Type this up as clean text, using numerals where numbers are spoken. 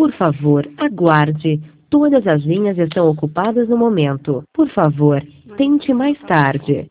Por favor, aguarde. Todas as linhas estão ocupadas no momento. Por favor, tente mais tarde.